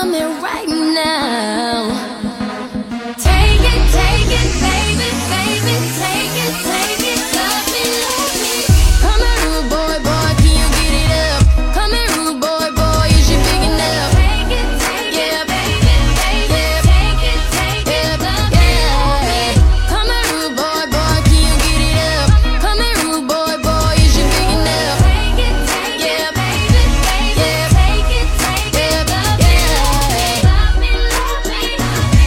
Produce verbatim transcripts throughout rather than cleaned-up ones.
me right now. Take it, take it, baby, baby, take it, take it, love me, love me. Come here, rude boy, boy, can you get it up? Come here, rude boy, boy, is you big enough? Take it, take it, baby, baby, take it, take it, love me, love me. Come here, rude boy, boy, can you get it up? Come here, rude boy, boy, is you big enough? Take it, take it, baby, baby, take it, take it, love me, love me, love me, love me.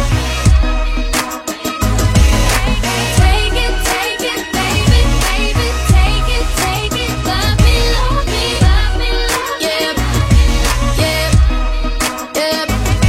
Take it, take it, baby, baby, take it, take it, love me, love me, love me, love me. Yeah, yeah, yeah.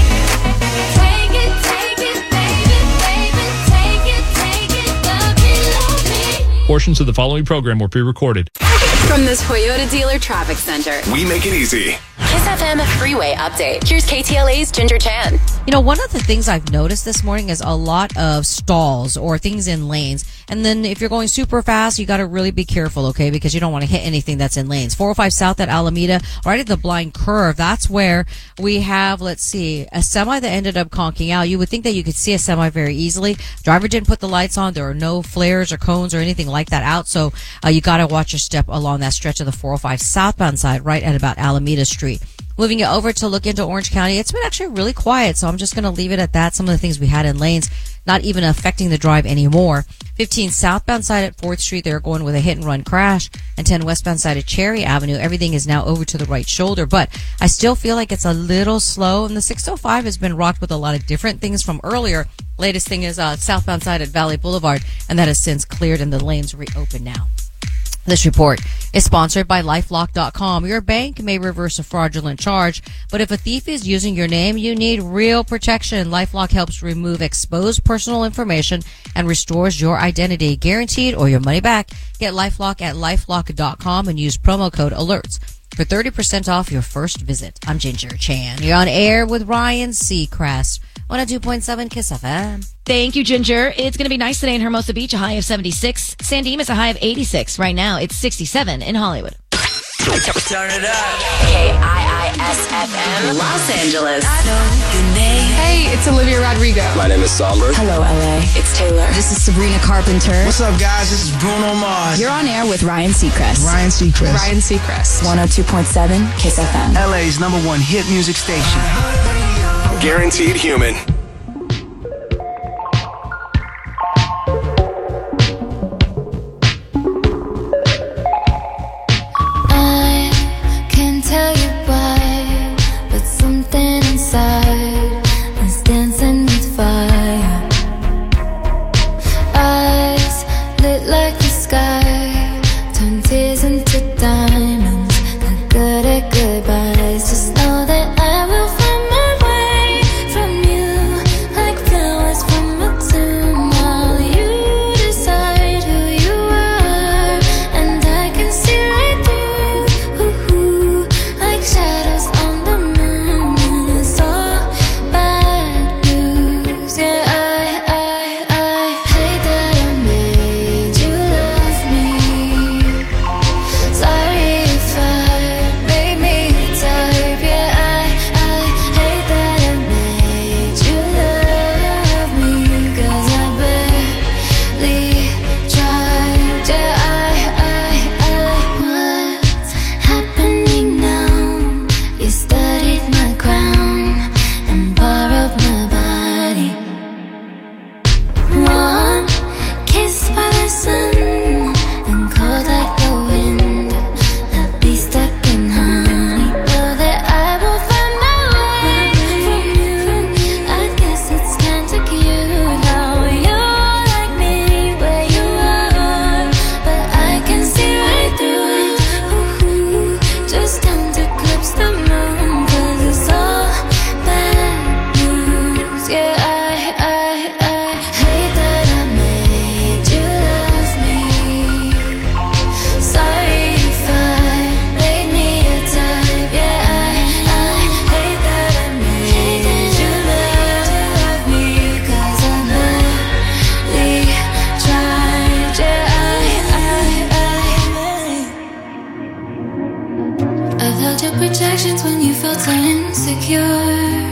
Take it, take it, baby, baby, take it, take it, love me, love me. Portions of the following program were pre-recorded. From this Toyota dealer traffic center. We make it easy. Kiss F M Freeway Update. Here's K T L A's Ginger Chan. You know, one of the things I've noticed this morning is a lot of stalls or things in lanes. And then if you're going super fast, you got to really be careful, okay? Because you don't want to hit anything that's in lanes. four oh five South at Alameda, right at the blind curve. That's where we have, let's see, a semi that ended up conking out. You would think that you could see a semi very easily. Driver didn't put the lights on. There are no flares or cones or anything like that out. So uh, you got to watch your step along that stretch of the four oh five southbound side right at about Alameda Street. Moving it over to look into Orange County, it's been actually really quiet, so I'm just going to leave it at that. Some of the things we had in lanes, not even affecting the drive anymore. fifteen southbound side at fourth Street, they're going with a hit-and-run crash. And ten westbound side at Cherry Avenue, everything is now over to the right shoulder. But I still feel like it's a little slow, and the six oh five has been rocked with a lot of different things from earlier. Latest thing is uh, southbound side at Valley Boulevard, and that has since cleared and the lanes reopened now. This report is sponsored by LifeLock dot com. Your bank may reverse a fraudulent charge, but if a thief is using your name, you need real protection. LifeLock helps remove exposed personal information and restores your identity, guaranteed or your money back. Get LifeLock at LifeLock dot com and use promo code ALERTS for thirty percent off your first visit. I'm Ginger Chan. You're on air with Ryan Seacrest. one oh two point seven Kiss F M. Thank you, Ginger. It's going to be nice today in Hermosa Beach, a high of seventy-six. San Dimas, a high of eighty-six. Right now, it's sixty-seven in Hollywood. Turn it up. K I I S F M Los Angeles. Hey, it's Olivia Rodrigo. My name is Somber. Hello, L A. It's Taylor. This is Sabrina Carpenter. What's up, guys? This is Bruno Mars. You're on air with Ryan Seacrest. Ryan Seacrest. Ryan Seacrest. one oh two point seven Kiss F M. L A's number one hit music station. Guaranteed human. I can't tell you why, but something inside is dancing with fire. Eyes lit like the sky, turn tears into diamonds. Not good at goodbyes. Just know that I will find my way from you, like flowers from a tomb. While you decide who you are, and I can see right through. Ooh, like shadows on the moon, and it's all bad news. Yeah, I, I, I hate that I made you love me. Sorry if I made me type. Yeah, I, I hate that I made you love me, 'cause I barely tried. Yeah, I, I, I what's happening now? You studied my crown and borrowed my body. One kiss by the sun and cold like the wind. I'll be stuck in honey. Know that I will find my way from you. I guess it's kind of cute how you're like me where you are, but I can see right through it. Ooh, just don't eclipse the moon, 'cause it's all bad news. Yeah, I, I, I hate that I made you love me. Sorry if I made me a type. Yeah, I, I hate that I made you love me, 'cause I barely tried. Yeah, I, I, I felt your projections when you felt so insecure.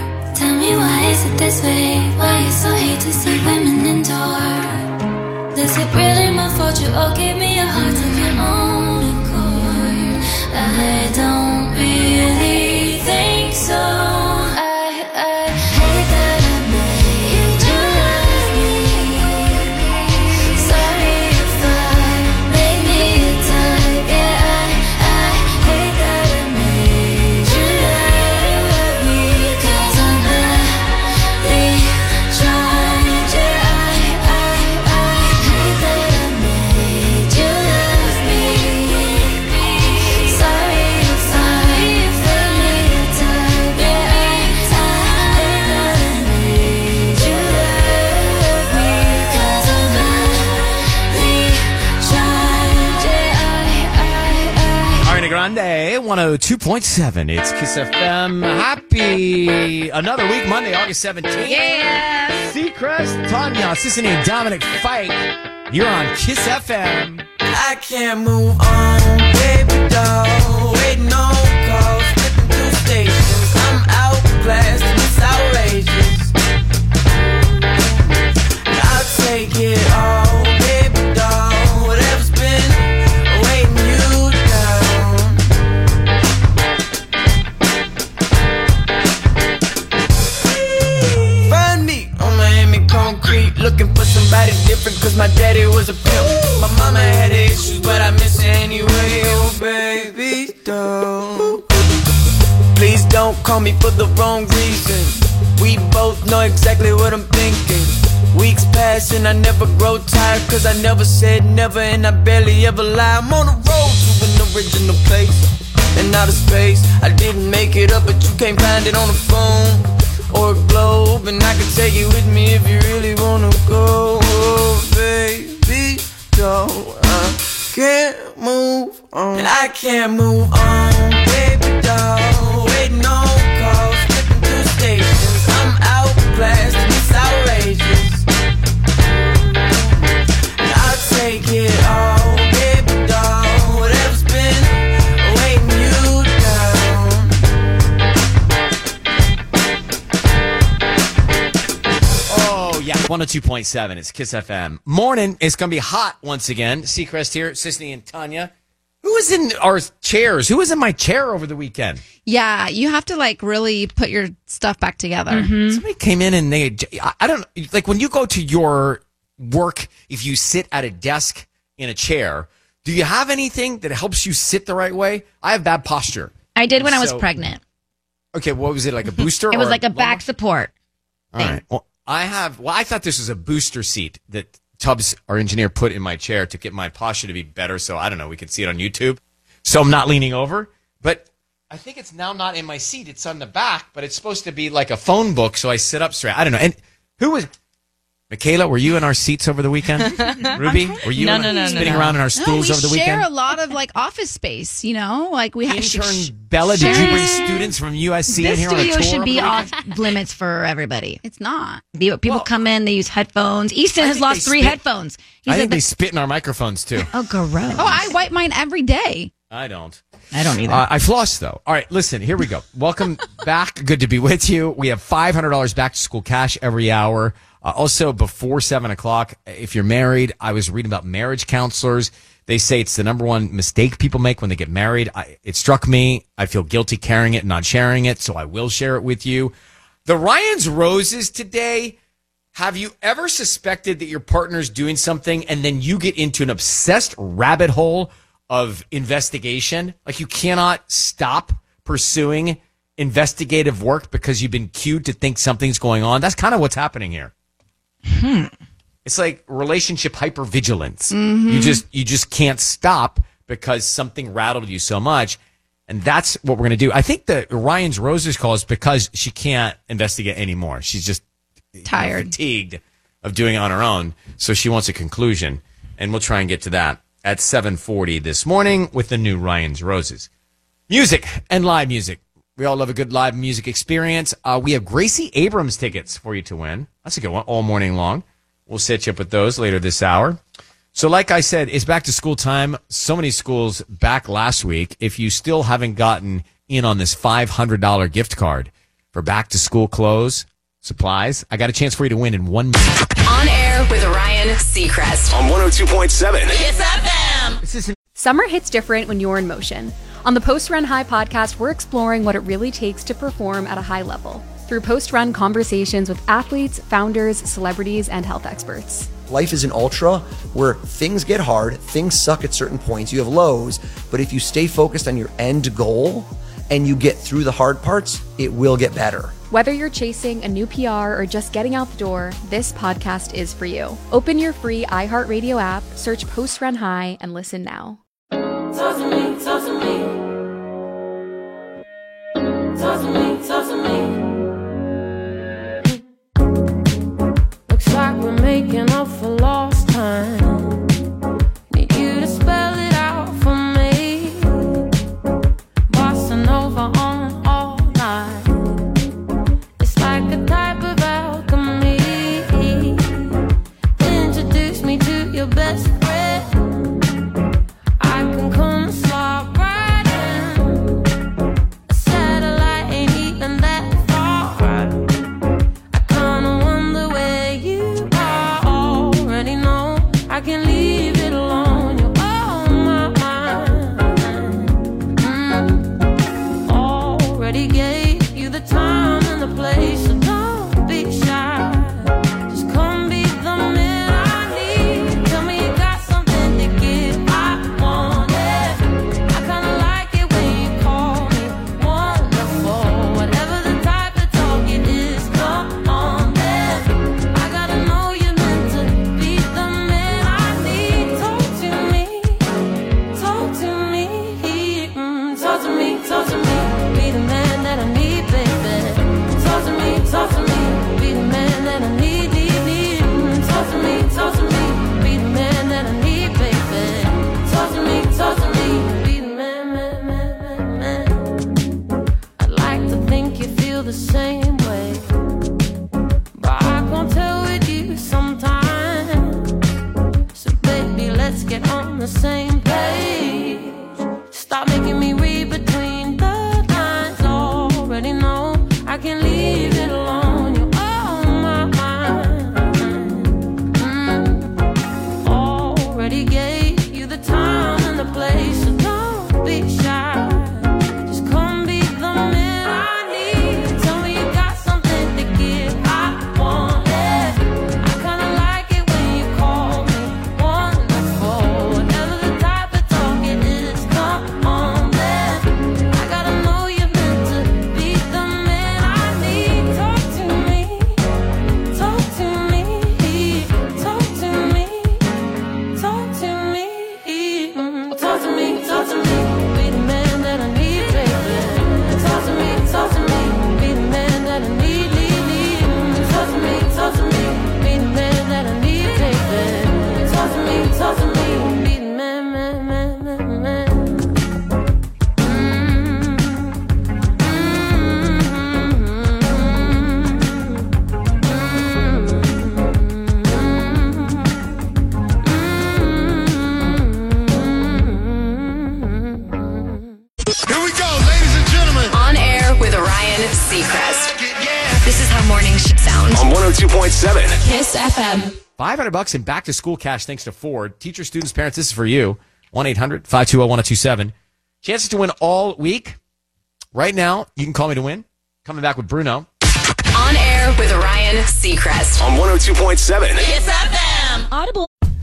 is it this way? Why you so hate to see women endure? Is it really my fault you all gave me a heart of your own accord? I don't really think so. I, I hate that I made you love me. Sorry if I made me a type. Yeah, I, I hate that I made you love me. Cause I'm really trying. Yeah, I, I, I hate that I made you love me. Sorry if I made me a type. Yeah, I, I hate that I made you love me. Cause I'm really trying. Yeah, I, I, I Ariana Grande, one oh two point seven. It's Kiss F M. Happy another week, Monday, August seventeenth. Yeah. Seacrest, Tanya, Sissany, and Dominic Fike. You're on Kiss F M. I can't move on, baby doll. Waiting on calls, flipping through stations. I'm outclassed, it's outrageous. I'll take it all, baby doll. Whatever's been weighing you down. Find me on Miami concrete, looking for somebody different, cause my daddy was a pimp. My mama had issues, but I miss her anyway. Oh, baby, don't. Please don't call me for the wrong reason. We both know exactly what I'm thinking. Weeks pass and I never grow tired, cause I never said never and I barely ever lie. I'm on the road to an original place in outer space. I didn't make it up, but you can't find it on the phone or a globe, and I can take you with me if you really wanna go. Oh, baby, don't. I can't move on. And I can't move on, baby doll. Waiting on calls, flipping through stations. I'm outclassed, it's outrageous. And I'll take it all, baby doll. Whatever's been weighing you down. Oh, yeah, one oh two point seven. It's Kiss F M. Morning. It's going to be hot once again. Seacrest here, Sissany and Tanya. Who was in our chairs? Who was in my chair over the weekend? Yeah, you have to like really put your stuff back together. Somebody came in and they, I I don't, like when you go to your work, if you sit at a desk in a chair, do you have anything that helps you sit the right way? I have bad posture. I did when I was So- pregnant. Okay, what was it, like a booster? It was or like a back support. All right. Well, I have, well, I thought this was a booster seat that Tubbs, our engineer, put in my chair to get my posture to be better. So I don't know, we can see it on YouTube. So I'm not leaning over, but I think it's now not in my seat. It's on the back, but it's supposed to be like a phone book. So I sit up straight. I don't know. And who was, Michaela, were you in our seats over the weekend? Ruby, were you No, in, no, no, no, spinning no. around in our No, stools we over the share weekend? a lot of like office space, you know? Like we have Intern Bella, did you bring students from U S C in This here on a studio tour? should over be the off weekend? limits for everybody. It's not. The- People Well- come in, they use headphones. Easton I has think lost they three spit- headphones. He I said think they that- spit in our microphones too. oh, gross. Oh, I wipe mine every day. I don't. I don't either. Uh, I floss, though. All right, listen, here we go. Welcome back. Good to be with you. We have five hundred dollars back to school cash every hour. Uh, also, before seven o'clock, if you're married, I was reading about marriage counselors. They say it's the number one mistake people make when they get married. I, it struck me. I feel guilty carrying it and not sharing it, so I will share it with you. The Ryan's Roses today. Have you ever suspected that your partner's doing something and then you get into an obsessed rabbit hole of investigation? Like you cannot stop pursuing investigative work because you've been cued to think something's going on. That's kind of what's happening here. Hmm. It's like relationship hypervigilance. You just you just can't stop because something rattled you so much. And that's what we're going to do. I think the Ryan's Roses call is because she can't investigate anymore. She's just you know, Tired. fatigued of doing it on her own. So she wants a conclusion. And we'll try and get to that at seven forty this morning with the new Ryan's Roses. Music and live music. We all love a good live music experience. Uh, we have Gracie Abrams tickets for you to win. That's a good one, all morning long. We'll set you up with those later this hour. So like I said, it's back to school time. So many schools back last week. If you still haven't gotten in on this five hundred dollars gift card for back to school clothes, supplies. I got a chance for you to win in one minute. On air with Ryan Seacrest. On one oh two point seven. Kiss F M. This is Summer hits different when you're in motion. On the Post Run High podcast, we're exploring what it really takes to perform at a high level through post-run conversations with athletes, founders, celebrities, and health experts. Life is an ultra where things get hard, things suck at certain points, you have lows, but if you stay focused on your end goal and you get through the hard parts, it will get better. Whether you're chasing a new P R or just getting out the door, this podcast is for you. Open your free iHeartRadio app, search Post Run High, and listen now. Talk to me, talk to me. Talk to me, talk to me. Looks like we're making up for lost time. Need you to spell it out for me. Bossa Nova on all night. It's like a type of alchemy. Introduce me to your best friend. I can come and slide right in. A satellite ain't even that far. I kinda wonder where you are. Already know I can leave it alone. You're on my mind. Mm. Already gave you the time and the place, so don't be shy. Just come be the man I need. Tell me you got something to give. I want it. I kinda like it when you call me wonderful. Whatever the type of talk it is, come on then. I gotta know you're meant to be the man I need. Talk to me, talk to me, mm, talk to me, talk to me. Be the man that I need, baby. Talk to me, talk to me. Be the man that I need, need, need. Mm, talk to me, talk to me. Be the man that I need, baby. Talk to me, talk to me. Be the man, man, man, man, man. I'd like to think you feel the same way, but I can't tell with you sometimes. So baby, let's get on the same page. Stop making me read between the lines. Already know I can leave it alone. You're on my mind. Mm. Already gave you the time and the place, so don't be shy. Just come be the man I need. Tell me you got something to give. I want it. I kinda like it when you call me wonderful. Whatever the type of talk it is, come on then. I gotta know you're meant to be the man I need. Talk to me, talk to me, talk to me, talk to me, mm, talk to me, talk to me. Be the man that I need, baby. Talk to me, talk to me. Be the man that I need, need, need. Mm, talk to me, talk to me. Be the man that I need, baby. Talk to me, talk to me. Be the man, man, man, man, man. Here we go, ladies and gentlemen. On air with Ryan Seacrest. This is how morning sh- sounds. On one oh two point seven. Kiss F M. five hundred bucks in back to school cash thanks to Ford. Teachers, students, parents, this is for you. one eight hundred five two zero one zero two seven. Chances to win all week. Right now, you can call me to win. Coming back with Bruno. On air with Ryan Seacrest. On one oh two point seven. Kiss F M. Audible.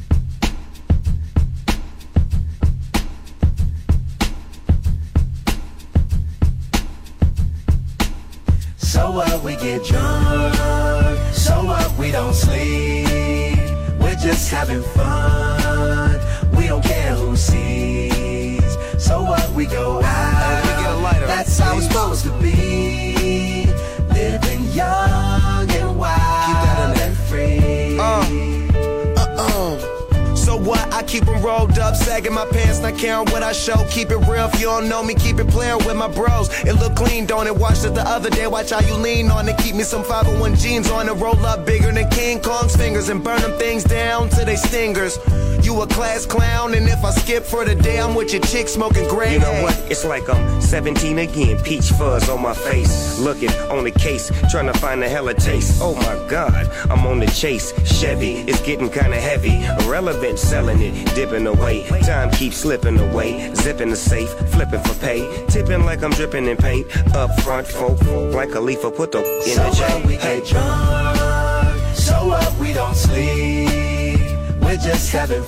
So what, we get drunk. So what, we don't sleep. We're just having fun. We don't care who sees. So what, we go out. We get a lighter. That's how it's supposed to be. Living young and wild. Keep that in there. And free. Uh, uh-uh. So what, I keep them rolled up, sagging my pants, not caring what I show. Keep it real, if you don't know me, keep it playing with my bros. It look clean, don't it? Watched it the other day, watch how you lean on it. Keep me some five oh one jeans on it, roll up bigger than King Kong's fingers and burn them things down to they stingers. You a class clown, and if I skip for the day, I'm with your chick smoking gray. You know what? It's like I'm seventeen again, peach fuzz on my face. Looking on the case, trying to find a hella taste. Oh my God, I'm on the chase. Chevy, it's getting kinda heavy. Irrelevant, selling it, dipping away. Time keeps slipping away. Zipping the safe, flipping for pay. Tipping like I'm dripping in paint. Up front, folk, like a leaf, put the in so the J. What, we get drunk, so up, we don't sleep. We're just having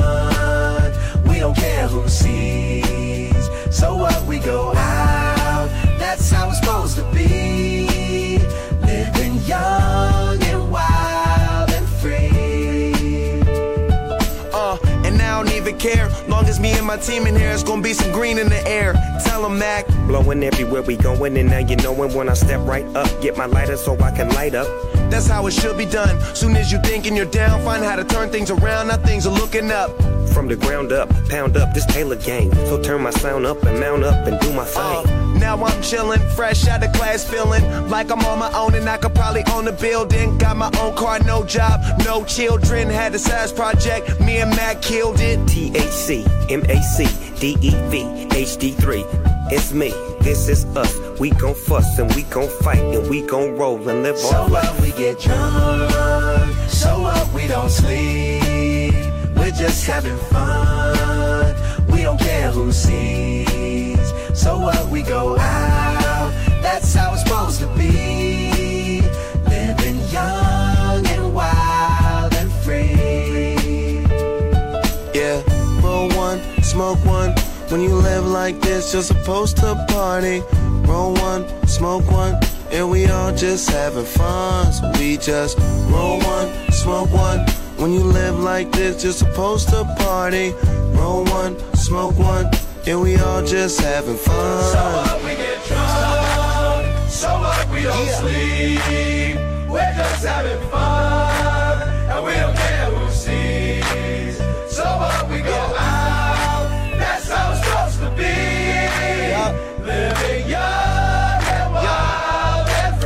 fun. We don't care who sees. So what, we go out. That's how it's supposed to be. Living young and wild and free. Uh, and I don't even care. Long as me and my team in here, it's gonna be some green in the air. Tell 'em, Mac. Blowing everywhere we going, and now you knowin' when I step right up. Get my lighter so I can light up. That's how it should be done. Soon as you thinking you're down, find how to turn things around. Now things are looking up. From the ground up, pound up this Taylor gang. So turn my sound up and mount up and do my thing. Uh, now I'm chillin', fresh out of class, feeling like I'm on my own and I could probably own a building. Got my own car, no job, no children. Had a size project, me and Mac killed it. T H C, M A C, D E V, H D three. It's me, this is us. We gon' fuss and we gon' fight and we gon' roll and live so our life. So up, we get drunk. So up, we don't sleep. We're just having fun. We don't care who sees. So what, we go out. That's how it's supposed to be. Living young and wild and free. Yeah, roll one, smoke one. When you live like this, you're supposed to party. Roll one, smoke one, and we all just having fun. So we just roll one, smoke one. When you live like this, you're supposed to party. Roll one, smoke one, and we all just having fun. So up, we get drunk. So up, we don't yeah. sleep. We're just having fun, and we don't care who sees. So up, we go out. That's how it's supposed to be. Yeah. Living young and wild and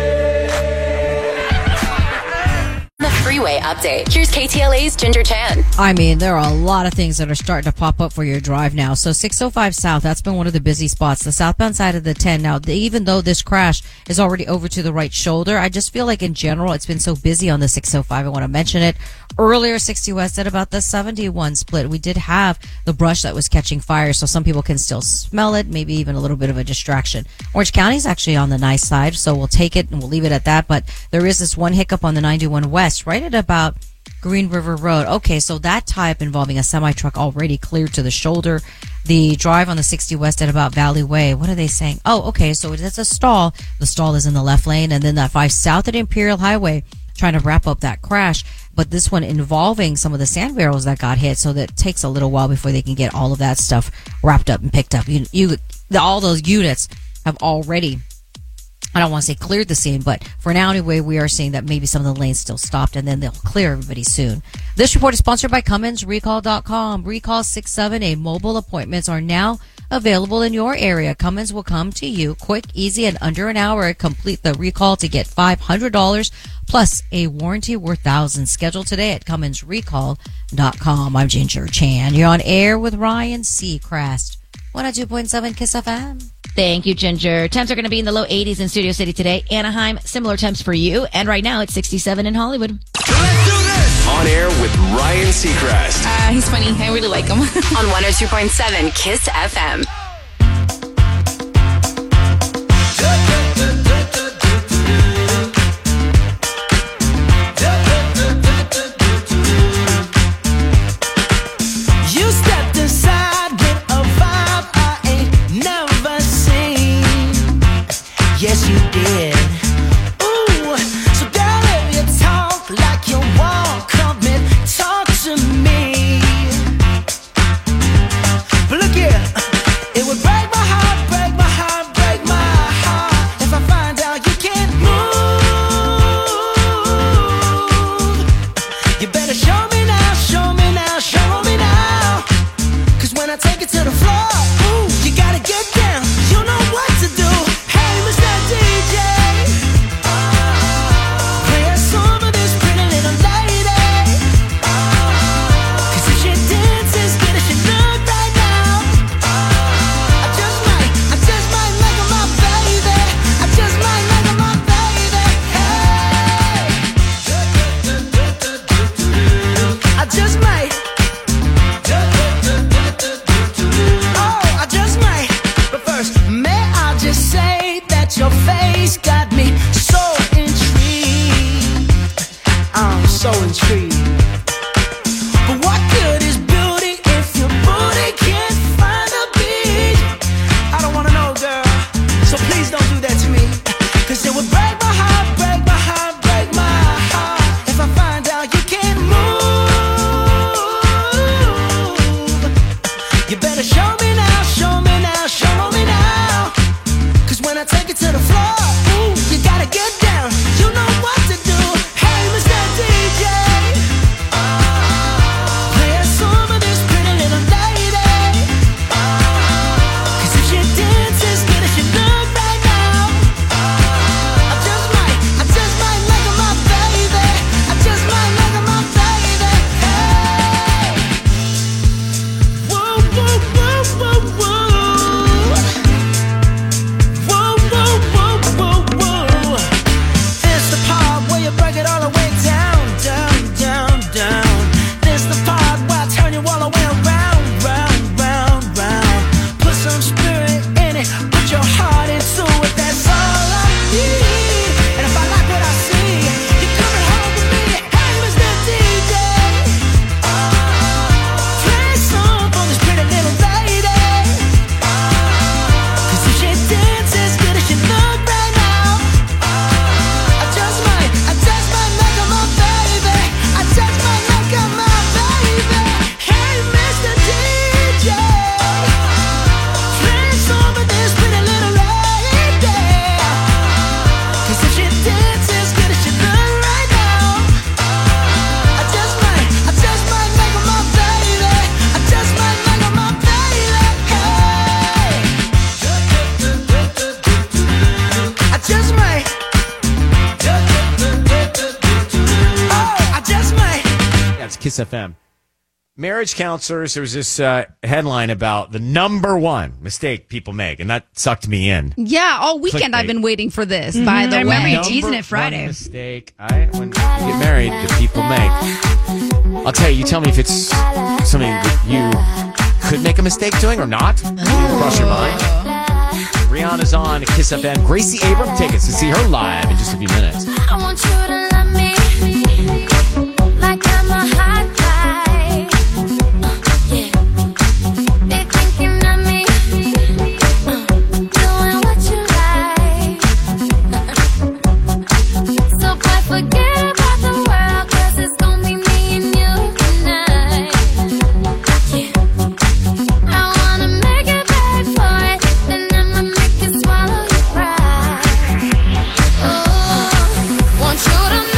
free. The Freeway Update. Here's K T L A's Ginger Chan. I mean, there are a lot of things that are starting to pop up for your drive now. So six oh five South, that's been one of the busy spots. The southbound side of the ten. Now, the, even though this crash is already over to the right shoulder, I just feel like in general it's been so busy on the six oh five. I want to mention it. Earlier, sixty West at about the seventy-one split, we did have the brush that was catching fire, so some people can still smell it, maybe even a little bit of a distraction. Orange County is actually on the nice side, so we'll take it and we'll leave it at that. But there is this one hiccup on the ninety-one West, right at about Green River Road. Okay, so that type involving a semi-truck already cleared to the shoulder. The drive on the sixty West at about Valley Way. What are they saying? Oh, okay, so it's a stall. The stall is in the left lane, and then that five South at Imperial Highway, trying to wrap up that crash. But this one involving some of the sand barrels that got hit, so that it takes a little while before they can get all of that stuff wrapped up and picked up. You, you, the, all those units have already, I don't want to say cleared the scene, but for now anyway, we are seeing that maybe some of the lanes still stopped, and then they'll clear everybody soon. This report is sponsored by Cummins Recall dot com. Recall six seven eight mobile appointments are now available in your area. Cummins will come to you quick, easy, and under an hour. Complete the recall to get five hundred dollars plus a warranty worth thousands. Schedule today at Cummins Recall dot com. I'm Ginger Chan. You're on air with Ryan Seacrest. one oh two point seven Kiss F M. Thank you, Ginger. Temps are going to be in the low eighties in Studio City today. Anaheim, similar temps for you. And right now, it's sixty-seven in Hollywood. Let's do this! On air with Ryan Seacrest. Uh, he's funny. I really like him. On one oh two point seven Kiss F M. You stepped inside with a vibe I ain't never seen. Yes, you did. Ooh, so girl, if you talk like you walk, come and talk to me. But look here, tree. But what good is beauty if your booty can't find a beach? I don't wanna know, girl, so please don't do that to me. Cause it would break my heart, break my heart, break my heart if I find out you can't move. You better show me now, show me now, show me now. Cause when I take it to the floor, ooh, you gotta get down. You know what to do. Hey, Mister D J, play a song of this pretty little lady. Cause if she dances good as she look right now, I just might, I just might make her my baby. I just might make her my baby. Hey, whoa, whoa, whoa, whoa, whoa. Whoa, whoa, whoa, whoa, whoa. This the part where you break it all the way down, down, down, down. This the part where I turn you all the way around, round, round, round. Put some spirit in it, put your heart into it. That's all I need. And if I like what I see, you're coming home with me. Hey, Mister D J, play a song for this pretty little lady. Cause if she dances good as she look right now, I just might, I just might make her my baby. I just might make her my baby. Hey, Mister D J, play a song for this pretty little lady. Cause if she dances good as she look right now, I just might, I just might make her my baby. I just might make her my baby. Hey, I just might. Oh, I just might. That's Kiss F M. Marriage counselors, there was this uh, headline about the number one mistake people make, and that sucked me in. Yeah, all weekend I've Clickbait. been waiting for this, Mhm. by the I remember way. you teasing it Number one Friday. mistake I, when you get married that people make. I'll tell you, you tell me if it's something that you could make a mistake doing or not. Did it cross your mind? Rihanna's on at Kiss F M. Gracie Abrams tickets to see her live in just a few minutes. I want you to love me like I'm a hot guy. Yeah. Be thinking of me, uh, doing what you like. So boy, forget about the world, cause it's gonna be me and you tonight. Yeah. I wanna make it beg for it, then I'ma make it swallow your pride. Oh, want you to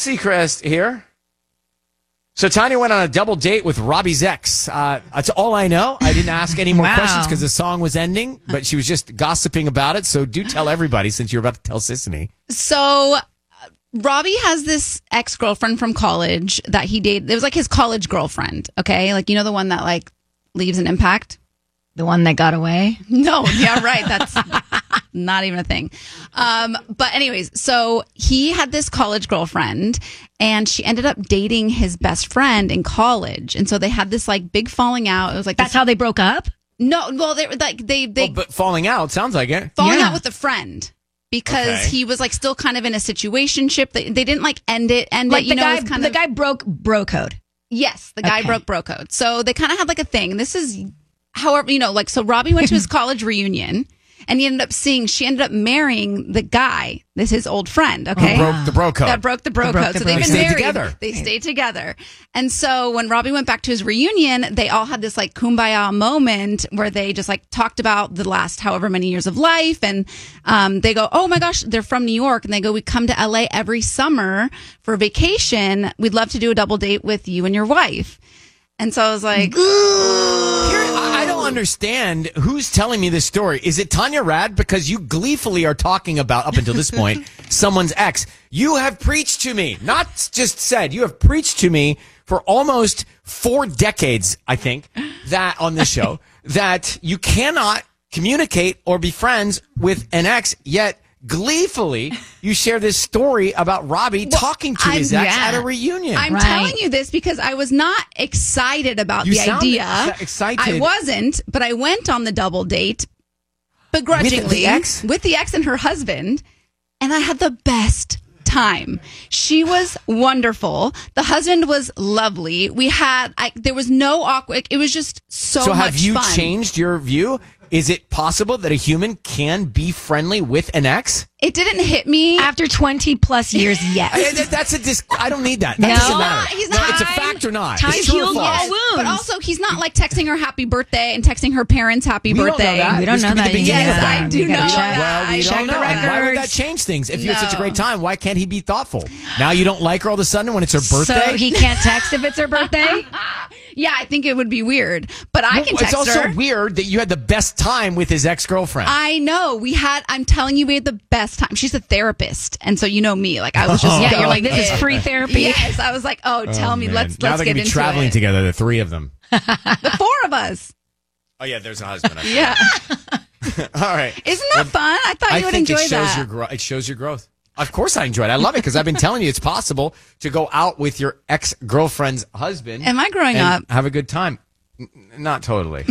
Seacrest here. So Tanya went on a double date with Robbie's ex. Uh, that's all I know. I didn't ask any more Wow. questions because the song was ending, but she was just gossiping about it. So do tell everybody since you're about to tell Sissany. So uh, Robbie has this ex-girlfriend from college that he dated. It was like his college girlfriend, okay? Like, you know, the one that like leaves an impact? The one that got away? No, yeah, right. That's not even a thing. Um, but anyways, so he had this college girlfriend and she ended up dating his best friend in college. And so they had this like big falling out. It was like, That's how they broke up? no, well, they were like, they, they Well, but falling out sounds like it. falling Yeah. out with a friend. Because Okay. he was like still kind of in a situationship. They, they didn't like end it, end Like it. You the know, guy, it's kind the of guy broke bro code. yes, the guy Okay. broke bro code. So they kind of had like a thing. This is, however, you know, like so. Robbie went to his college reunion, and he ended up seeing. She ended up marrying the guy. This is his old friend. Okay, Broke the bro code. that broke the bro That broke code. the So bro they've code. been They stayed married. together. They stayed together. And so when Robbie went back to his reunion, they all had this like kumbaya moment where they just like talked about the last however many years of life. And um, they go, oh my gosh, they're from New York. And they go, we come to L A every summer for vacation. We'd love to do a double date with you and your wife. And so I was like, Here, I I don't understand who's telling me this story. Is it Tanya Rad? Because you gleefully are talking about, up until this point, someone's ex. You have preached to me, not just said, you have preached to me for almost four decades, I think, that on this show, that you cannot communicate or be friends with an ex, yet gleefully you share this story about Robbie talking to I'm- his ex yeah. at a reunion. I'm Right. telling you this because I was not excited about You the sound idea. ex- excited. I wasn't, but I went on the double date begrudgingly With the ex? with the ex and her husband, and I had the best time. She was wonderful. The husband was lovely. We had I, there was no awkward. It was just so, So much have you fun. changed your view? Is it possible that a human can be friendly with an ex? It didn't hit me. After twenty plus years, I- yes. I- that's a dis- I don't need that. That No. doesn't matter. He's No, not- it's a fact or not. Time It's true or heals false. all wounds. But also, he's not like texting her happy birthday and texting her parents happy We don't know birthday. that. We don't This know could be that the beginning Yes, of that. I do You gotta know check. that. Well, we I don't checked know. the And why would that records. change things? If you had such a No. great time, why can't he be thoughtful? Now you don't like her all of a sudden when it's her birthday? So he can't text if it's her birthday? Yeah, I think it would be weird, but I Well, can text it's also her. weird that you had the best time with his ex-girlfriend. I know we had. I'm telling you, we had the best time. She's a therapist, and so you know me. Like I was just Yeah, going you're like, this is in. free therapy. Yes, I was like, oh, tell Oh, me, man. let's now let's they're get gonna be into traveling it. together, the three of them. The four of us. Oh yeah, there's a husband. I Yeah, All right. isn't that fun? I thought I you would think enjoy it shows that. your growth. It shows your growth. Of course, I enjoy it. I love it because I've been telling you it's possible to go out with your ex girlfriend's husband. Am I growing and up? Have a good time. N- not totally.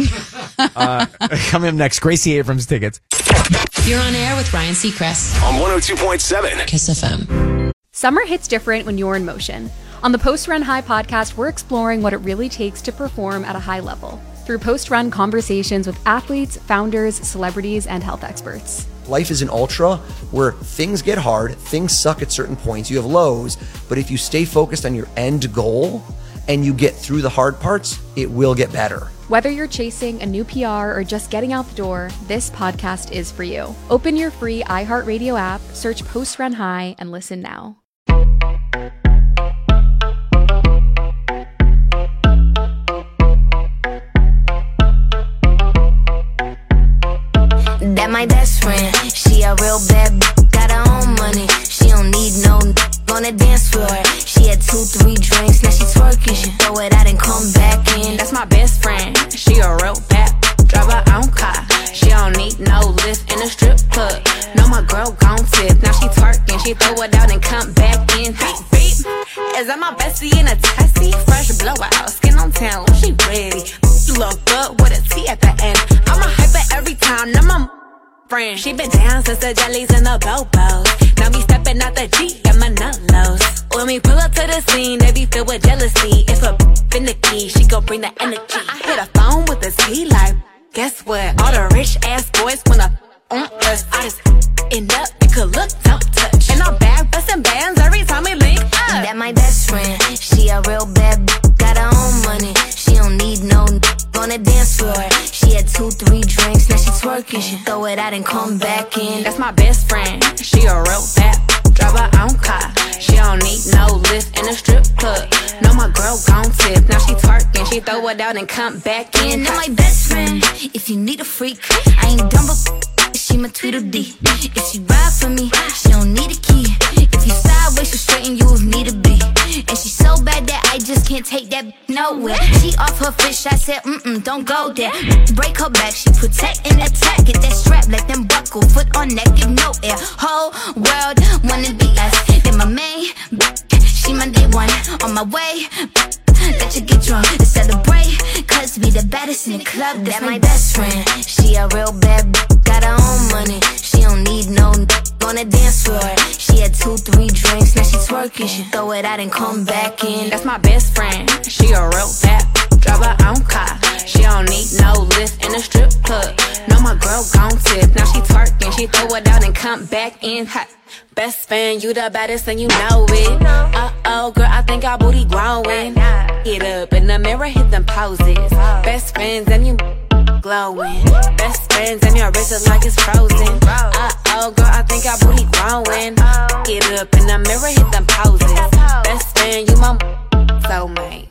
uh, coming up next, Gracie Abrams tickets. You're on air with Ryan Seacrest On one oh two point seven. Kiss F M. Summer hits different when you're in motion. On the Post Run High podcast, we're exploring what it really takes to perform at a high level through post run conversations with athletes, founders, celebrities, and health experts. Life is an ultra where things get hard, things suck at certain points, you have lows, but if you stay focused on your end goal and you get through the hard parts, it will get better. Whether you're chasing a new P R or just getting out the door, this podcast is for you. Open your free iHeartRadio app, search Post Run High, and listen now. That my best friend, she a real bad b- got her own money. She don't need no n- on the dance floor. She had two, three drinks, now she twerking. She throw it out and come back in. That's my best friend, she a real bad b- drive her own car. She don't need no lift in a strip club. No, my girl gon' tip, now she twerking. She throw it out and come back in. Beep, beep. Is that my bestie in a tessie? Fresh blowout, skin on town, she ready. You look good with a T at the end. I'm a hyper every time, now my friend. She been down since the jellies and the bobos. Now me stepping out the Jeep and my nullos. When we pull up to the scene, they be filled with jealousy. If a finicky, she gon' bring the energy. I hit a phone with a T like, guess what? All the rich ass boys wanna on us. I just end up, it could look, don't touch. And I'm back bustin' bands every time we link up. That my best friend, she a real bad b- got her own money. She don't need no n- on the dance floor. She had two, three drinks, now she twerking. She throw it out and come back in. That's my best friend, she a real bad b- drive her own car. She don't need need no lift in a strip club. No, my girl gon' tip. Now she twerking, she throw it out and come back in. And I'm my best friend. If you need a freak, I ain't dumb but she my Tweedledee. If she ride for me, she don't need a key. If you sideways, she'll straighten you with me to be. And she so bad that I just can't take that nowhere. She off her fish, I said, mm-mm, don't go there. Break her back, she protect and attack. Get that strap, let them buckle, foot on neck, give no air. Whole world wanna be us. Then my main, she my day one. On my way, let you get drunk to celebrate. Cause we the baddest in the club, that's my best friend. She a real bad b- got her own money. She don't need no n- on the dance floor. She had two, three drinks, now she twerking. She throw it out and come back in. That's my best friend. She a real bad b- drive her own car. She don't need no lift in a strip club. No, my girl gon' tip. Now she twerking, she throw it out and come back in hot. Best friend, you the baddest and you know it. Uh-oh, girl, I think our booty growing. Get up in the mirror, hit them poses. Best friends and you glowing. Best friends and your wrist is like it's frozen. Uh-oh, girl, I think our booty growing. Get up in the mirror, hit them poses. Best friend, you my soulmate.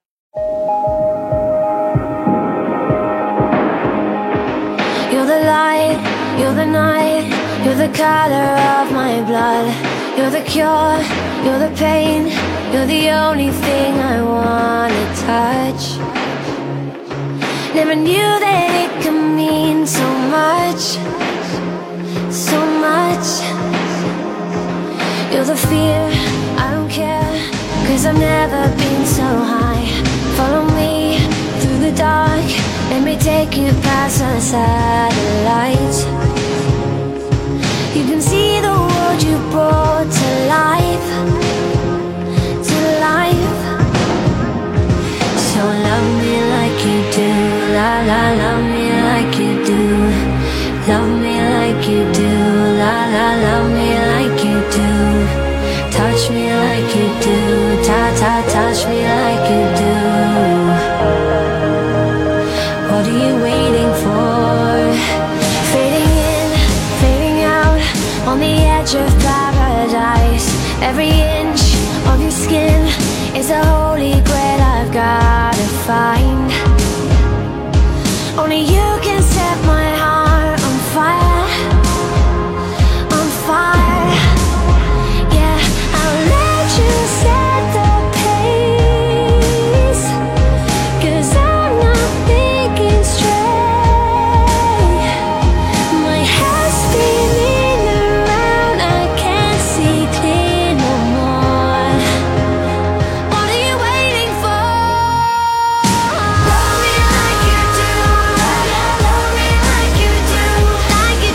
You're the light, you're the night, you're the color of my blood. You're the cure, you're the pain, you're the only thing I wanna touch. Never knew that it could mean so much, so much. You're the fear, I don't care, cause I've never been so high. Follow me through the dark, let me take you past the satellites. You can see the world you brought to life, to life. So love me like you do, la la, love me like you do. Love me like you do, la la, love me like you do. Touch me like you do, ta ta, touch me like you do. What are you waiting for? Fading in, fading out, on the edge of paradise. Every inch of your skin is a holy grail I've gotta find. Only you can set my heart on fire, on fire. Yeah, I'll let you set the pace, cause I'm not thinking straight. My head's spinning around, I can't see clear no more. What are you waiting for? Love me like you do, love me like you do, like you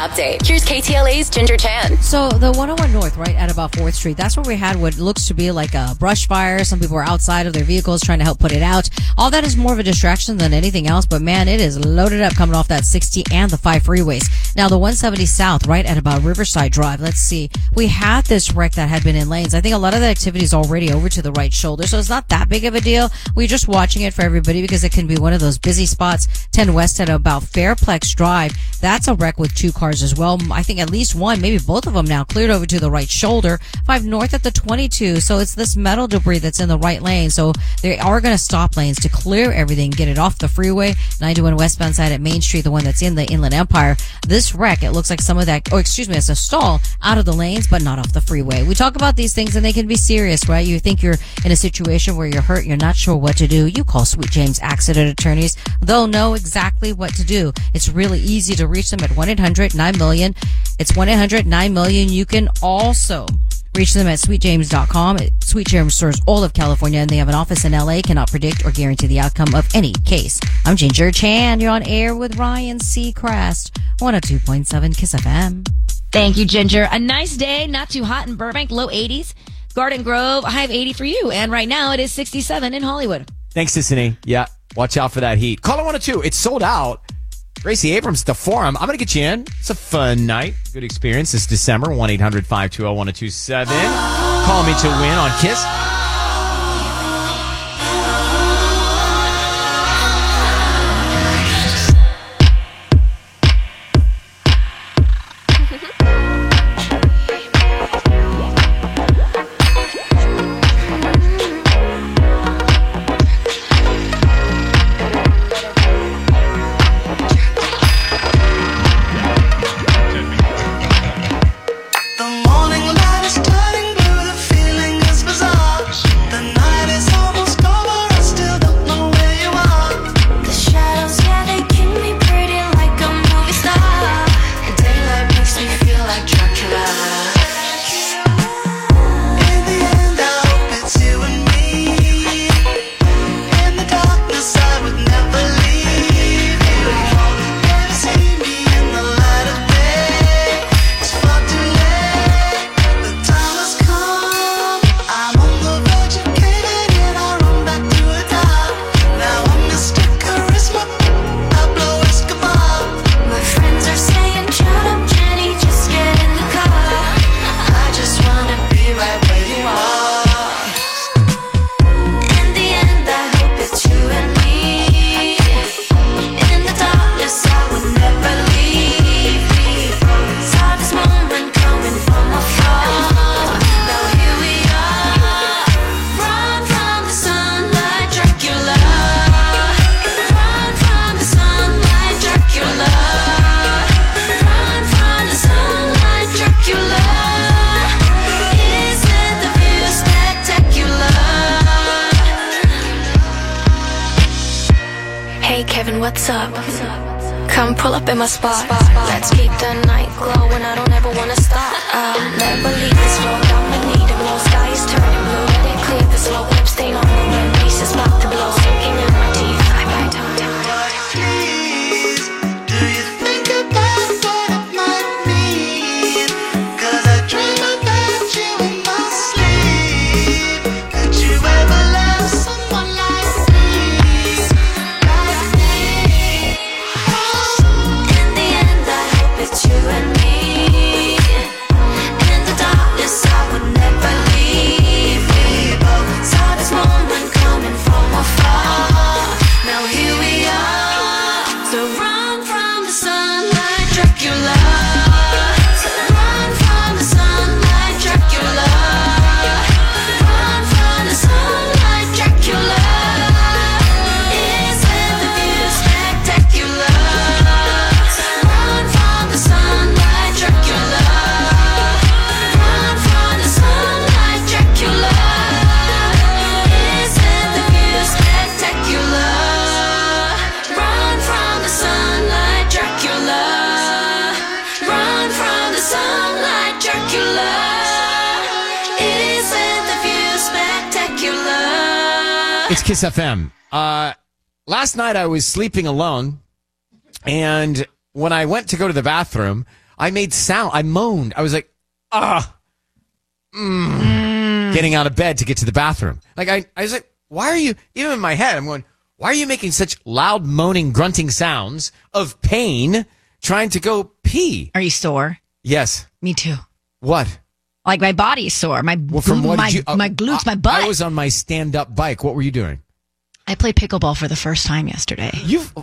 update. Here's K T L A's Ginger Chan. So the one oh one North, right at about fourth Street, that's where we had what looks to be like a brush fire. Some people were outside of their vehicles trying to help put it out. All that is more of a distraction than anything else, but man, it is loaded up coming off that sixty and the five freeways. Now the one seventy South, right at about Riverside Drive. Let's see. We had this wreck that had been in lanes. I think a lot of the activity is already over to the right shoulder, so it's not that big of a deal. We're just watching it for everybody because it can be one of those busy spots. ten West at about Fairplex Drive. That's a wreck with two cars as well. I think at least one, maybe both of them now cleared over to the right shoulder. five North at the twenty-two. So it's this metal debris that's in the right lane. So they are going to stop lanes to clear everything, get it off the freeway. ninety-one westbound side at Main Street, the one that's in the Inland Empire. This wreck, it looks like some of that, oh, excuse me, it's a stall out of the lanes, but not off the freeway. We talk about these things and they can be serious, right? You think you're in a situation where you're hurt, you're not sure what to do. You call Sweet James Accident Attorneys. They'll know exactly what to do. It's really easy to reach them at one eight hundred nine million. It's one eight hundred nine million. You can also reach them at sweet james dot com. Sweet James serves all of California, and they have an office in L A. Cannot predict or guarantee the outcome of any case. I'm Ginger Chan. You're on air with Ryan Seacrest. one oh two point seven Kiss F M. Thank you, Ginger. A nice day, not too hot in Burbank, low eighties. Garden Grove, a high of eighty for you. And right now it is sixty-seven in Hollywood. Thanks, Sissany. Yeah, watch out for that heat. Caller one oh two. It's sold out. Gracie Abrams, the Forum. I'm going to get you in. It's a fun night. Good experience this December. one eight hundred five two zero one zero two seven. Call me to win on Kiss. What's up? Come pull up in my spot. Let's keep the night glowing. I don't ever wanna stop. I'll never leave this road. I'ma need a blow. Sky is turning blue. Let it clear the slow. Lip stain on the rim. Race is about to blow. Soaking in my teeth. I bite down, down, down. Please, do you think about what it might mean? 'Cause I dream about you in my sleep. Could you ever love someone like me? Like me? In the end, I hope it's you and me. In the darkness, I would never leave. We both saw this moment coming from afar. Now here we are. So run from the sunlight, Dracula. So run from the sunlight, Dracula. Run from the sunlight, Dracula. Isn't the view spectacular? Run from the sunlight, Dracula. Run from the sunlight, Dracula. Isn't the view spectacular? Run from the sunlight, Dracula. Run from the sunlight, Dracula. Isn't the view spectacular? It's Kiss F M. Uh, last night I was sleeping alone, and when I went to go to the bathroom, I made sound. I moaned. I was like, ah, mm, mm. getting out of bed to get to the bathroom. Like I, I was like, why are you? Even in my head, I'm going, why are you making such loud moaning, grunting sounds of pain trying to go pee? Are you sore? Yes. Me too. What? Like my body is sore. My well, from what my, did you, uh, my glutes, I, my butt. I was on my stand-up bike. What were you doing? I played pickleball for the first time yesterday. You've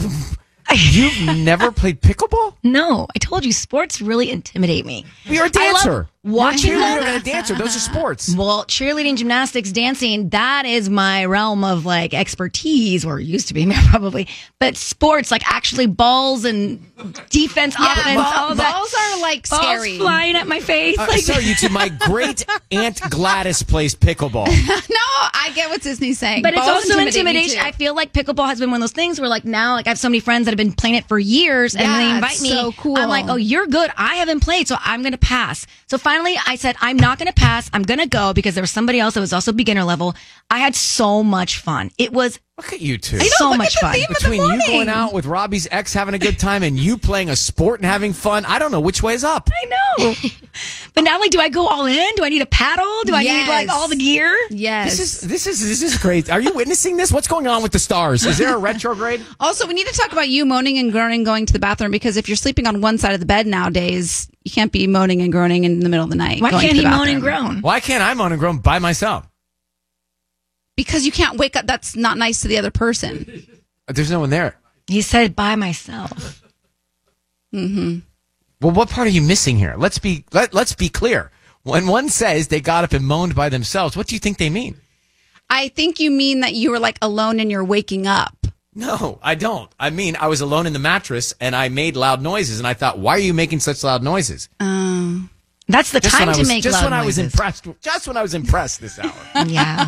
you've never played pickleball? No, I told you sports really intimidate me. You're a dancer. Watching You're them. a dancer. Those are sports. Well, cheerleading, gymnastics, dancing, that is my realm of like expertise, or used to be probably. But sports, like actually balls and defense, Yeah, offense, ball- all that. balls are like balls scary. flying at my face. Uh, like, sorry, you two. My great aunt Gladys plays pickleball. No, I get what Disney's saying. But it's Balls also intimidate me intimidation. too. I feel like pickleball has been one of those things where, like, now, like, I have so many friends that have been playing it for years, and Yeah, they invite it's me. so cool. I'm like, oh, you're good. I haven't played, so I'm going to pass. So finally, I said, I'm not going to pass. I'm going to go because there was somebody else that was also beginner level. I had so much fun. It was Look at you two. so much fun. Between you going out with Robbie's ex having a good time and you playing a sport and having fun, I don't know which way is up. I know. But not only do I go all in, do I need a paddle? Do I Yes. need like all the gear? Yes. This is this is this is great. Are you witnessing this? What's going on with the stars? Is there a retrograde? Also, we need to talk about you moaning and groaning going to the bathroom, because if you're sleeping on one side of the bed nowadays, you can't be moaning and groaning in the middle of the night. Why going can't to the he moan and bathroom. groan? Why can't I moan and groan by myself? Because you can't wake up. That's not nice to the other person. There's no one there. He said by myself. Mm-hmm. Well, what part are you missing here? Let's be let, let's be clear. When one says they got up and moaned by themselves, what do you think they mean? I think you mean that you were like alone and you're waking up. No, I don't. I mean, I was alone in the mattress and I made loud noises, and I thought, why are you making such loud noises? Um, That's the Just time when I to was, make just loud when I was noises. impressed. Just when I was impressed this hour. Yeah.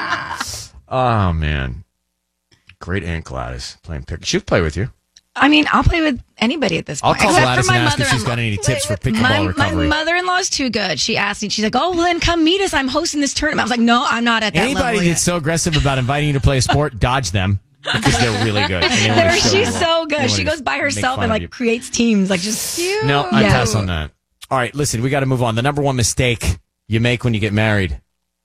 Oh man, great Aunt Gladys playing pick. She'll play with you. I mean, I'll play with anybody at this I'll point. call except Gladys for my and ask if she's mother-in-law. got any tips for pickleball My, my recovery. mother-in-law is too good. She asked me, she's like, oh, well, then come meet us. I'm hosting this tournament. I was like, no, I'm not at that Anybody level that's yet. so aggressive about inviting you to play a sport, dodge them because they're really good. And they wanna There- show she's you- so they good. She wanna goes by make herself fun and of like you. creates teams. Like just No, I Yeah. pass on that. All right, listen, we got to move on. The number one mistake you make when you get married.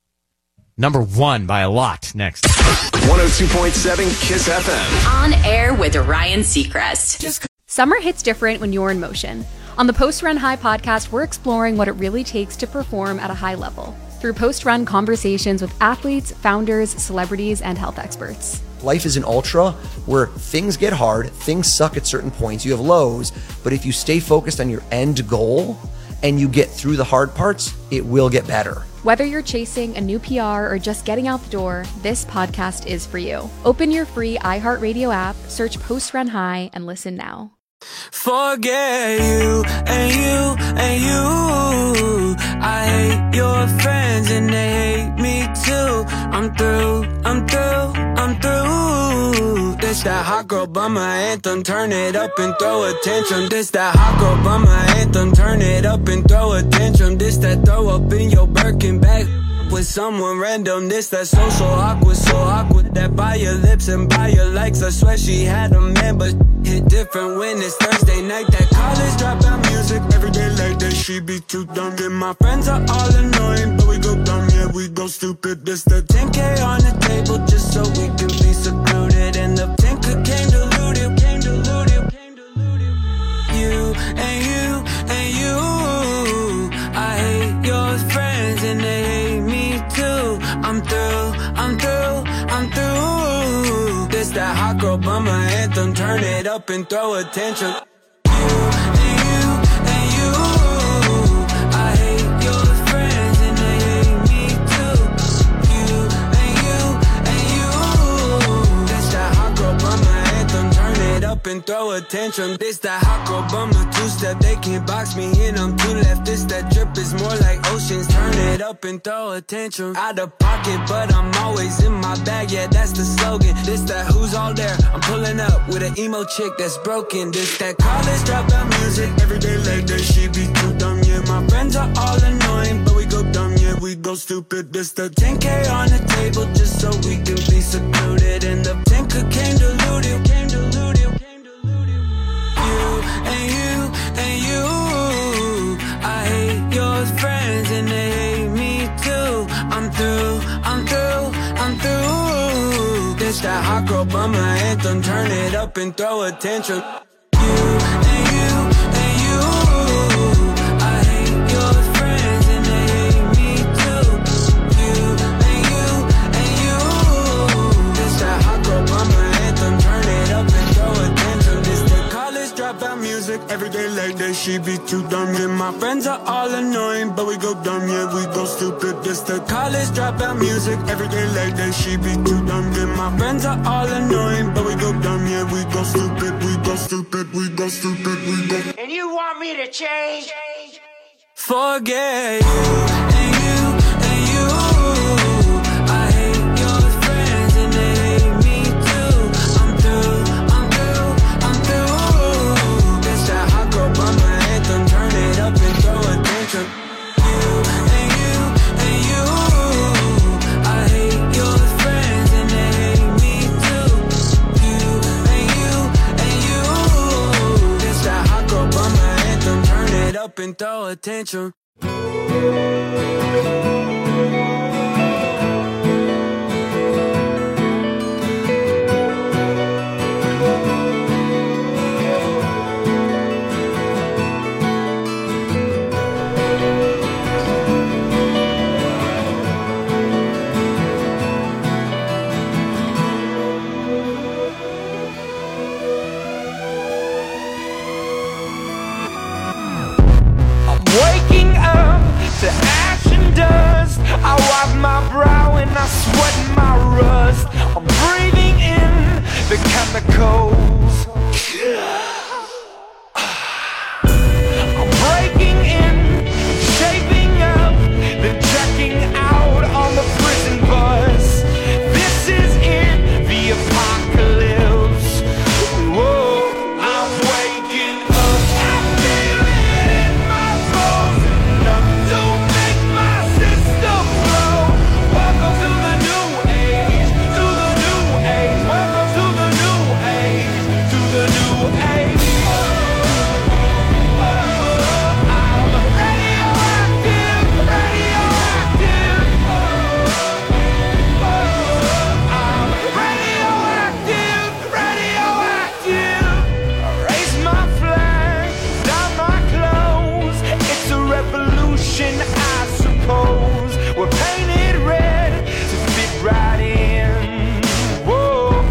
Number one by a lot. Next. one oh two point seven Kiss F M. On air with Ryan Seacrest. Summer hits different when you're in motion. On the Post Run High podcast, we're exploring what it really takes to perform at a high level through post run conversations with athletes, founders, celebrities, and health experts. Life is an ultra where things get hard, things suck at certain points, you have lows, but if you stay focused on your end goal and you get through the hard parts, it will get better. Whether you're chasing a new P R or just getting out the door, this podcast is for you. Open your free iHeartRadio app, search Post Run High, and listen now. Forget you and you and you. I hate your friends and they hate me too. I'm through, I'm through, I'm through. This that hot girl bummer anthem, turn it up and throw a tantrum. This that hot girl bummer anthem, turn it up and throw a tantrum. This that throw up in your Birkin bag with someone random. This that social awkward, so awkward that by your lips and by your likes. I swear she had a man, but hit different when it's Thursday night. That college dropout music every day like that. She be too dumb. And my friends are all annoying, but we go dumb, yeah, we go stupid. This the ten K on the table just so we can be secluded. And the ten K came diluted, came diluted, came diluted. You and you and you. I hate your friends and they hate me too. I'm through, I'm through, I'm through. This that hot girl bummer anthem, turn it up and throw a tantrum. You and you and you. I hate your friends and they hate me too. You and you and you. This that hot girl bummer anthem, turn it up and throw a tantrum. This that hot girl bummer two-step, they can't box me in, I'm too left. This that drip is more like oceans, turn it up and throw a tantrum. Out of pocket, but I'm always in my bag, yeah, that's the slogan. This that who's all there, I'm pulling up with an emo chick that's broken. This that college dropout music, every day like that, she be too dumb, yeah. My friends are all annoying, but we go dumb, yeah, we go stupid. This the ten K on the table just so we can be secluded. And the ten K came diluted, came diluted, came diluted. You and you and you. on my anthem, turn it up and throw a tantrum. You and you and you, I hate your friends and they hate me too. You and you and you, this that hot girl on my anthem, turn it up and throw a tantrum. This the college dropout music, every day like that she be too dumb. Yeah, my friends are all annoying, but we go dumb, yeah, we go stupid. This the college dropout music, every day like that she be too dumb. Yeah, my friends are all annoying, but we go dumb, yeah, we go stupid, we go stupid, we go stupid, we go. And you want me to change? Forget you and you and you, I hate your friends and they hate me too. I'm through, I'm through, I'm through. This that hot girl by my anthem, turn it up and throw a tantrum. You and you and you, I hate your friends and they hate me too. You and you and you, this that hot girl by my anthem, turn it up and throw a tantrum. Waking up to ash and dust, I wipe my brow and I sweat my rust. I'm breathing in the chemicals. I'm breaking in, shaping up, then checking out on the prison bus. This is it, the apocalypse. Whoa, I'm waking up. I feel it in my bones, enough to make my system blow. Welcome to the new age, to the new age. Welcome to the new age, to the new age. I'm radioactive, radioactive. I'm radioactive, radioactive. Raise my flag, down my clothes. It's a revolution, I suppose. We're painted red to fit right in. Whoa.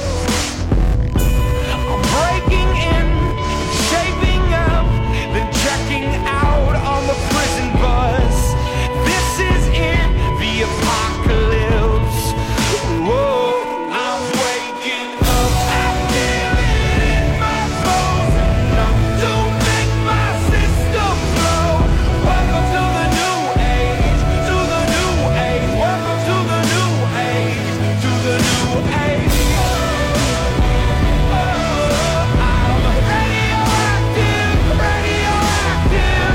I'm breaking in, shaping up, then checking out on the prison bus. This is it, the apocalypse. Whoa, I'm waking up. I feel it in my bones, enough to make my system blow. Welcome to the new age, to the new age. Welcome to the new age, to the new age. I'm radioactive, radioactive.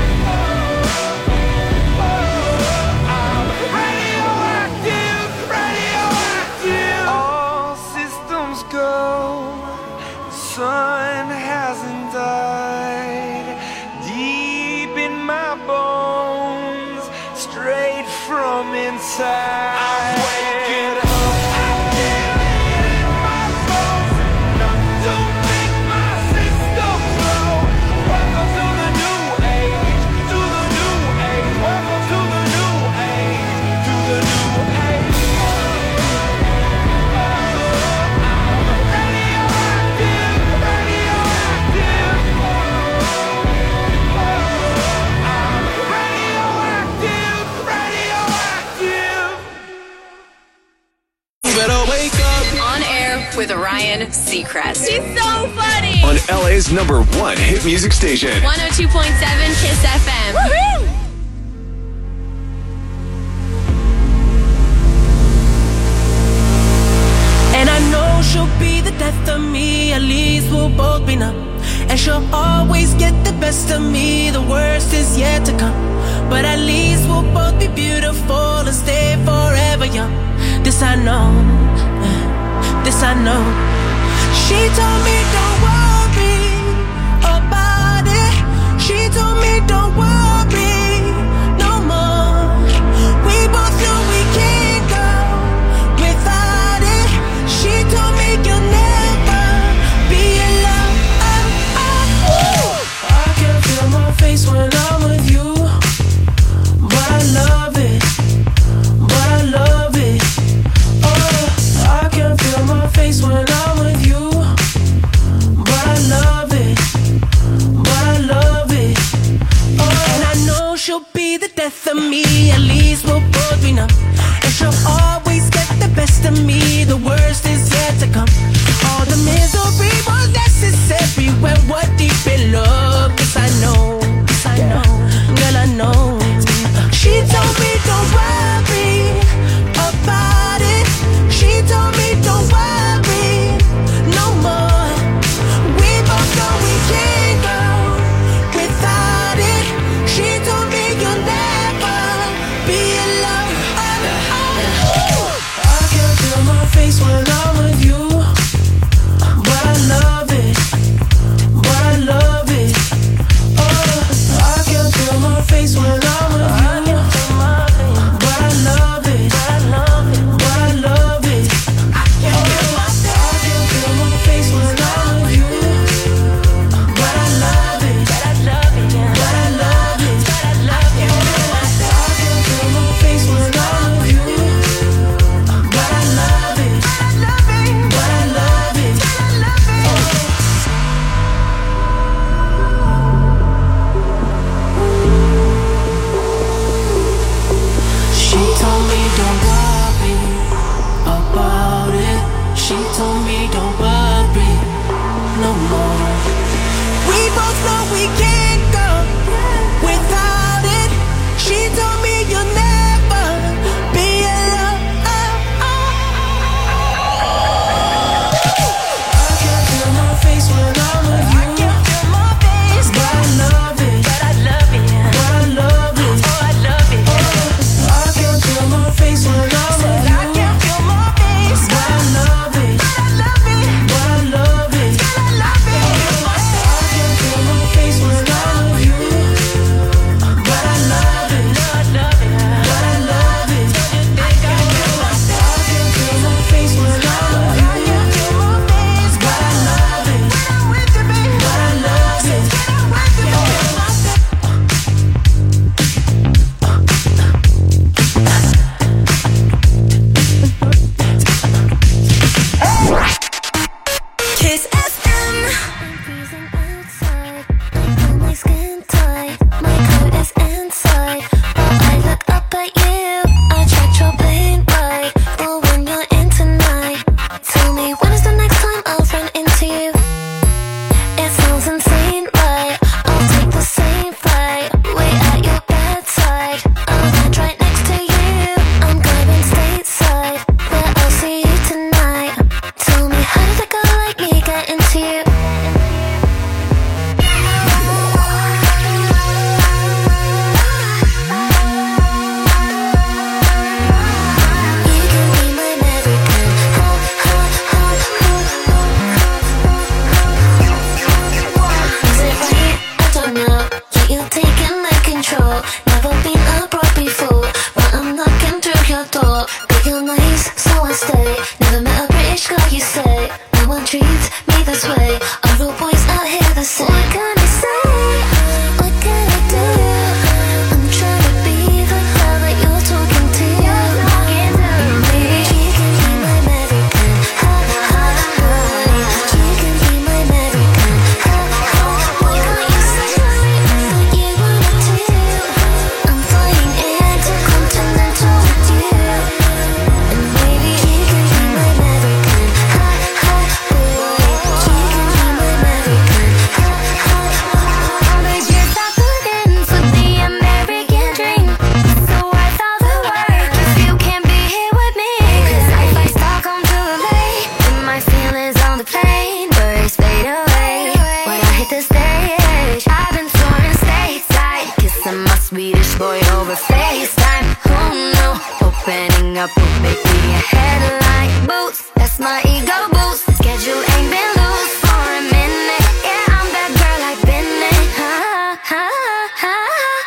I'm radioactive, radioactive. All systems go. The sun hasn't died. Deep in my bones, straight from inside. I'm waking up. I feel it in my bones, enough to make my system blow. Welcome to the new age, to the new age. Welcome to the new age, to the new age. I'm radioactive, radioactive. I'm radioactive, radioactive. You better wake up. On air with Ryan Seacrest. He's so funny. On L A's number one hit music station. one oh two point seven Kiss F M. Woohoo! And I know she'll be the death of me, at least we'll both be numb. And she'll always get the best of me, the worst is yet to come. But at least we'll both be beautiful and stay forever young. This I know, this I know. She told me don't worry about it. She told me don't worry no more. We both know we can't go without it. She told me you'll Swedish boy over FaceTime. Who knew? Opening up would make me a headline. Boots, that's my ego boost. Schedule ain't been loose for a minute. Yeah, I'm that girl I've been in. Ha, ha, ha,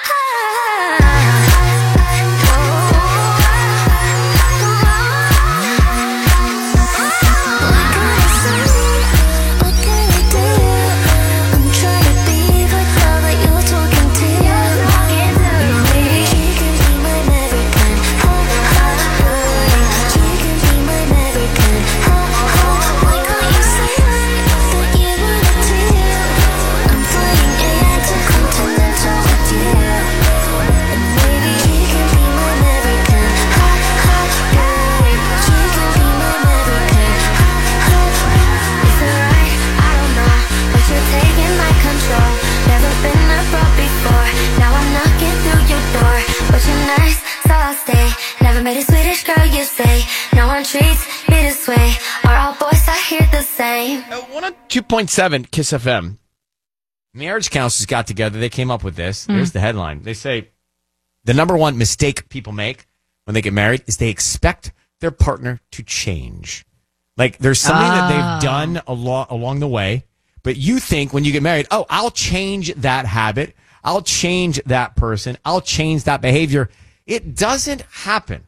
made a Swedish girl, you say. No one treats me this way. Are all boys I hear the same? one oh two point seven Kiss F M. Marriage counselors got together. They came up with this. Mm. Here's the headline. They say the number one mistake people make when they get married is they expect their partner to change. Like there's something oh. that they've done along along the way, but you think when you get married, oh, I'll change that habit. I'll change that person. I'll change that behavior. It doesn't happen.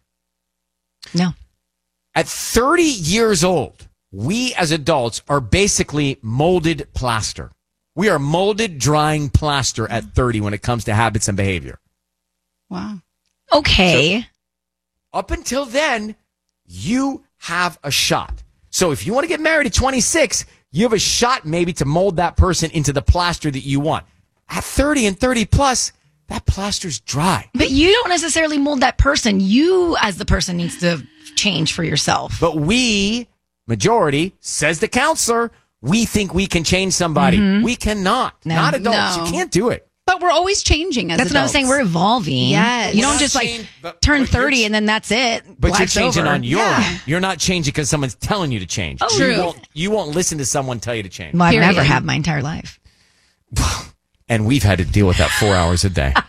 No. At thirty years old, we as adults are basically molded plaster. We are molded, drying plaster at thirty when it comes to habits and behavior. Wow. Okay. So, up until then, you have a shot. So if you want to get married at twenty-six, you have a shot maybe to mold that person into the plaster that you want. At thirty and thirty plus, that plaster's dry. But you don't necessarily mold that person. You, as the person, needs to change for yourself. But we, majority, says the counselor, we think we can change somebody. Mm-hmm. We cannot. No. Not adults. No. You can't do it. But we're always changing as That's adults. what I was saying. We're evolving. Yes. You don't We're just not like change- but- turn but thirty you're- and then that's it. But Life's you're changing over. on your Yeah. own. You're not changing because someone's telling you to change. Oh, you true. Won't, you won't listen to someone tell you to change. Well, I've Period. never had my entire life. And we've had to deal with that four hours a day.